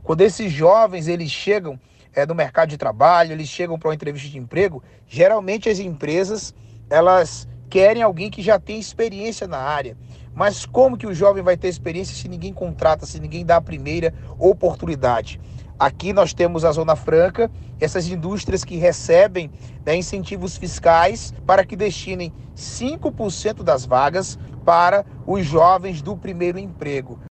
Quando esses jovens eles chegam no mercado de trabalho, eles chegam para uma entrevista de emprego, geralmente as empresas elas querem alguém que já tem experiência na área. Mas como que o jovem vai ter experiência se ninguém contrata, se ninguém dá a primeira oportunidade? Aqui nós temos a Zona Franca, essas indústrias que recebem, incentivos fiscais para que destinem 5% das vagas para os jovens do primeiro emprego.